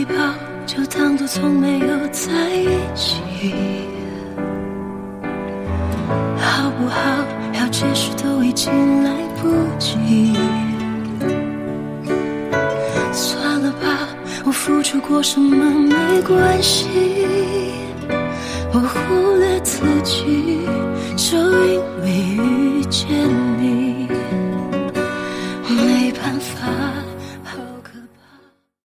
跑，就当作从没有在一起。好不好？要解释都已经来不及。算了吧，我付出过什么没关系，我忽略自己，就因为遇见你。